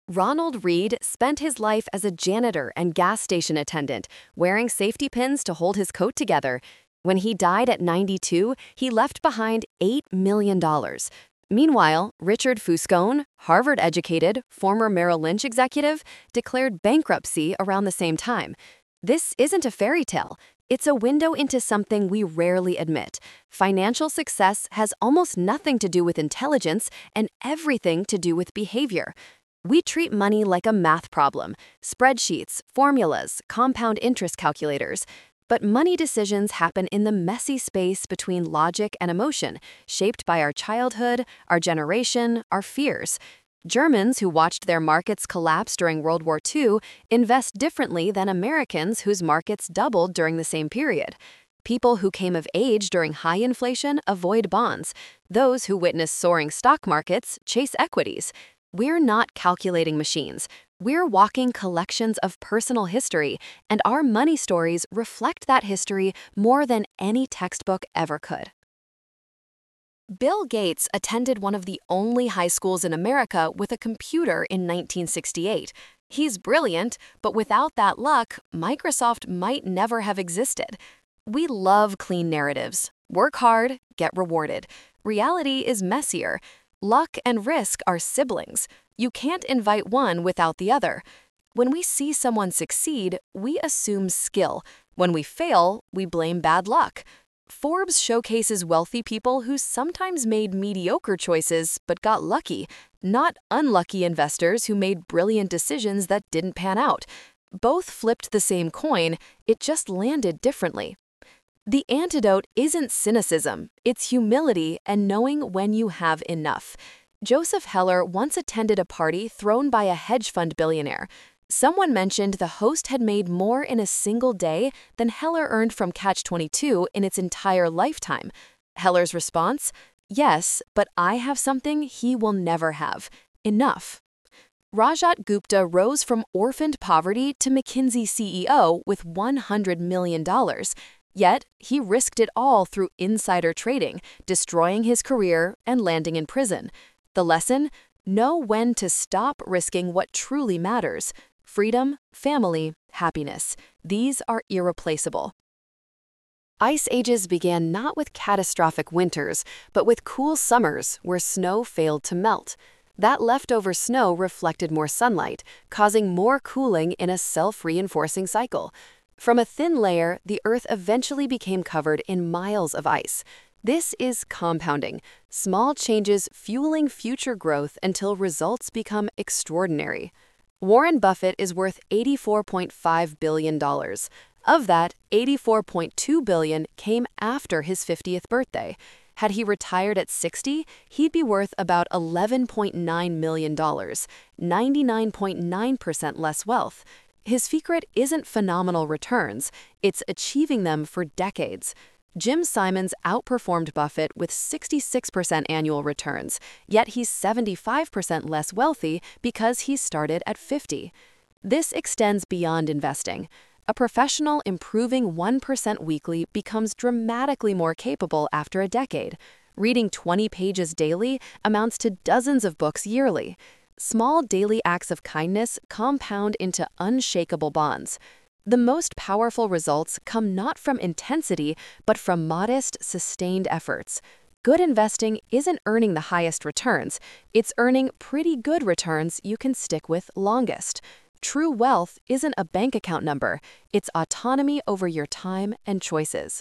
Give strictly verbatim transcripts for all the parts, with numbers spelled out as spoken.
Ronald Read spent his life as a janitor and gas station attendant, wearing safety pins to hold his coat together. When he died at ninety-two, he left behind eight million dollars. Meanwhile, Richard Fuscone, Harvard-educated, former Merrill Lynch executive, declared bankruptcy around the same time. This isn't a fairy tale. It's a window into something we rarely admit. Financial success has almost nothing to do with intelligence and everything to do with behavior. We treat money like a math problem, spreadsheets, formulas, compound interest calculators. But money decisions happen in the messy space between logic and emotion, shaped by our childhood, our generation, our fears. Germans who watched their markets collapse during World War Two invest differently than Americans whose markets doubled during the same period. People who came of age during high inflation avoid bonds. Those who witness soaring stock markets chase equities. We're not calculating machines. We're walking collections of personal history, and our money stories reflect that history more than any textbook ever could. Bill Gates attended one of the only high schools in America with a computer in nineteen sixty-eight. He's brilliant, but without that luck, Microsoft might never have existed. We love clean narratives. Work hard, get rewarded. Reality is messier. Luck and risk are siblings. You can't invite one without the other. When we see someone succeed, we assume skill. When we fail, we blame bad luck. Forbes showcases wealthy people who sometimes made mediocre choices but got lucky, not unlucky investors who made brilliant decisions that didn't pan out. Both flipped the same coin, it just landed differently. The antidote isn't cynicism, it's humility and knowing when you have enough. Joseph Heller once attended a party thrown by a hedge fund billionaire. Someone mentioned the host had made more in a single day than Heller earned from Catch twenty-two in its entire lifetime. Heller's response? Yes, but I have something he will never have. Enough. Rajat Gupta rose from orphaned poverty to McKinsey C E O with one hundred million dollars. Yet, he risked it all through insider trading, destroying his career and landing in prison. The lesson? Know when to stop risking what truly matters. Freedom, family, happiness. These are irreplaceable. Ice ages began not with catastrophic winters, but with cool summers where snow failed to melt. That leftover snow reflected more sunlight, causing more cooling in a self-reinforcing cycle. From a thin layer, the Earth eventually became covered in miles of ice. This is compounding, small changes fueling future growth until results become extraordinary. Warren Buffett is worth eighty-four point five billion dollars. Of that, eighty-four point two billion dollars came after his fiftieth birthday. Had he retired at sixty, he'd be worth about eleven point nine million dollars, ninety-nine point nine percent less wealth. His secret isn't phenomenal returns, it's achieving them for decades. Jim Simons outperformed Buffett with sixty-six percent annual returns, yet he's seventy-five percent less wealthy because he started at fifty. This extends beyond investing. A professional improving one percent weekly becomes dramatically more capable after a decade. Reading twenty pages daily amounts to dozens of books yearly. Small daily acts of kindness compound into unshakable bonds. The most powerful results come not from intensity, but from modest, sustained efforts. Good investing isn't earning the highest returns, it's earning pretty good returns you can stick with longest. True wealth isn't a bank account number, it's autonomy over your time and choices.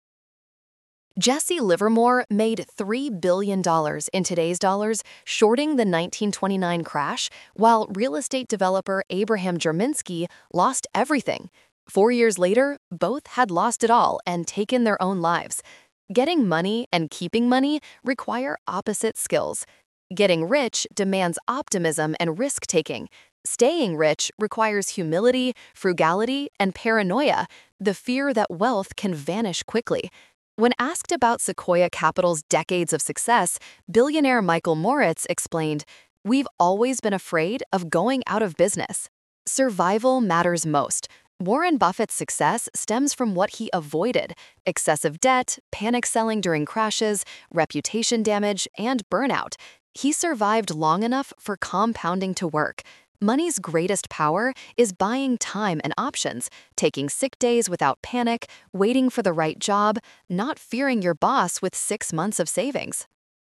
Jesse Livermore made three billion dollars in today's dollars shorting the nineteen twenty-nine crash, while real estate developer Abraham Jerminski lost everything. Four years later, both had lost it all and taken their own lives. Getting money and keeping money require opposite skills. Getting rich demands optimism and risk-taking. Staying rich requires humility, frugality, and paranoia, the fear that wealth can vanish quickly. When asked about Sequoia Capital's decades of success, billionaire Michael Moritz explained, "We've always been afraid of going out of business. Survival matters most. Warren Buffett's success stems from what he avoided: excessive debt, panic selling during crashes, reputation damage, and burnout. He survived long enough for compounding to work. Money's greatest power is buying time and options, taking sick days without panic, waiting for the right job, not fearing your boss with six months of savings.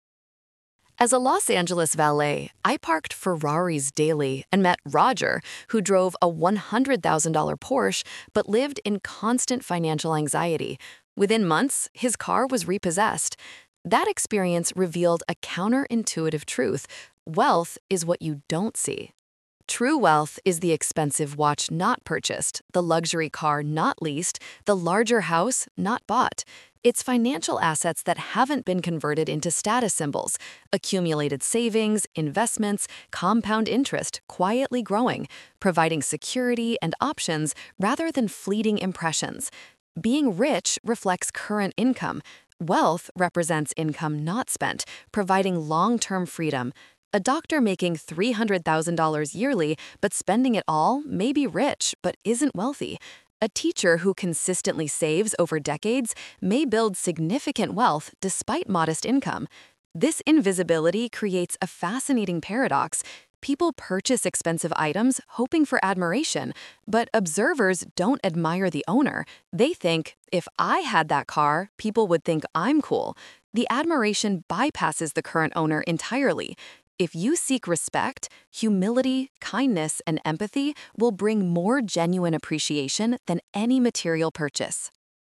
As a Los Angeles valet, I parked Ferraris daily and met Roger, who drove a one hundred thousand dollars Porsche but lived in constant financial anxiety. Within months, his car was repossessed. That experience revealed a counterintuitive truth: wealth is what you don't see. True wealth is the expensive watch not purchased, the luxury car not leased, the larger house not bought. It's financial assets that haven't been converted into status symbols, accumulated savings, investments, compound interest quietly growing, providing security and options rather than fleeting impressions. Being rich reflects current income. Wealth represents income not spent, providing long-term freedom. A doctor making three hundred thousand dollars yearly but spending it all may be rich but isn't wealthy. A teacher who consistently saves over decades may build significant wealth despite modest income. This invisibility creates a fascinating paradox. People purchase expensive items hoping for admiration, but observers don't admire the owner. They think, if I had that car, people would think I'm cool. The admiration bypasses the current owner entirely. If you seek respect, humility, kindness, and empathy will bring more genuine appreciation than any material purchase.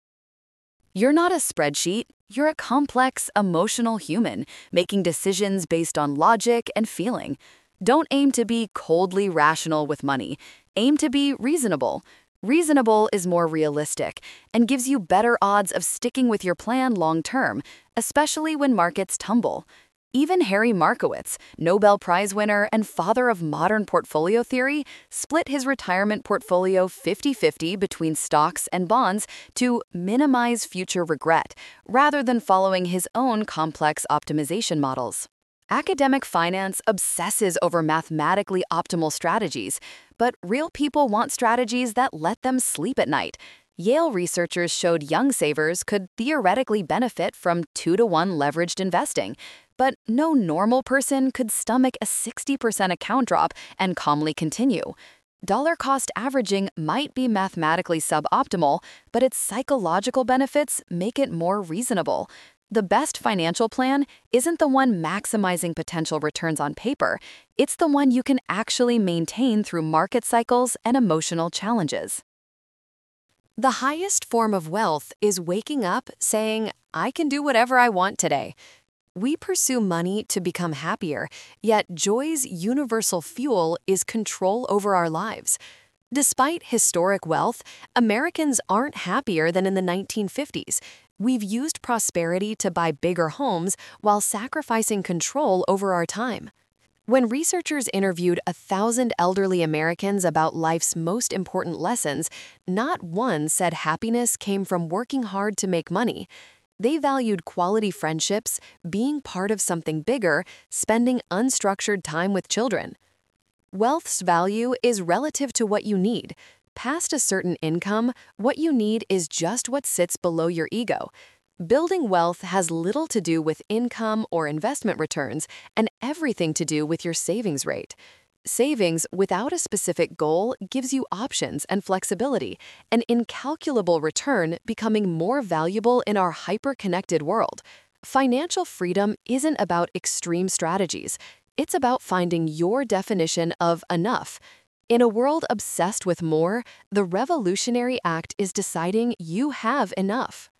You're not a spreadsheet. You're a complex, emotional human, making decisions based on logic and feeling. Don't aim to be coldly rational with money. Aim to be reasonable. Reasonable is more realistic and gives you better odds of sticking with your plan long term, especially when markets tumble. Even Harry Markowitz, Nobel Prize winner and father of modern portfolio theory, split his retirement portfolio fifty fifty between stocks and bonds to minimize future regret, rather than following his own complex optimization models. Academic finance obsesses over mathematically optimal strategies, but real people want strategies that let them sleep at night. Yale researchers showed young savers could theoretically benefit from two to one leveraged investing, but no normal person could stomach a sixty percent account drop and calmly continue. Dollar cost averaging might be mathematically suboptimal, but its psychological benefits make it more reasonable. The best financial plan isn't the one maximizing potential returns on paper. It's the one you can actually maintain through market cycles and emotional challenges. The highest form of wealth is waking up saying, I can do whatever I want today. We pursue money to become happier, yet joy's universal fuel is control over our lives. Despite historic wealth, Americans aren't happier than in the nineteen fifties. We've used prosperity to buy bigger homes while sacrificing control over our time. When researchers interviewed a thousand elderly Americans about life's most important lessons, not one said happiness came from working hard to make money. They valued quality friendships, being part of something bigger, spending unstructured time with children. Wealth's value is relative to what you need. Past a certain income, what you need is just what sits below your ego. Building wealth has little to do with income or investment returns and everything to do with your savings rate. Savings without a specific goal gives you options and flexibility, an incalculable return becoming more valuable in our hyper-connected world. Financial freedom isn't about extreme strategies. It's about finding your definition of enough. In a world obsessed with more, the revolutionary act is deciding you have enough.